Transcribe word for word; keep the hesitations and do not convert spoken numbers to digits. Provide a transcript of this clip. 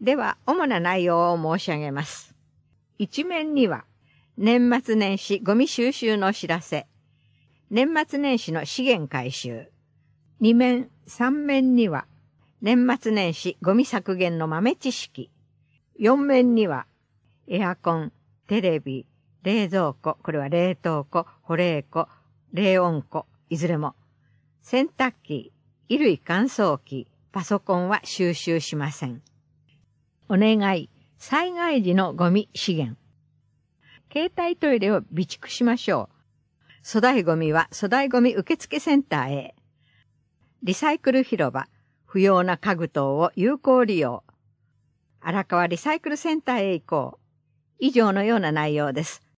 では、主な内容を申し上げます。一面には、年末年始ゴミ収集のお知らせ。年末年始の資源回収。二面、三面には、年末年始ゴミ削減の豆知識。四面には、エアコン、テレビ、冷蔵庫、これは冷凍庫、保冷庫、冷温庫、いずれも。洗濯機、衣類乾燥機、パソコンは収集しません。お願い、災害時のゴミ資源。携帯トイレを備蓄しましょう。粗大ゴミは粗大ゴミ受付センターへ。リサイクル広場、不要な家具等を有効利用。荒川リサイクルセンターへ行こう。以上のような内容です。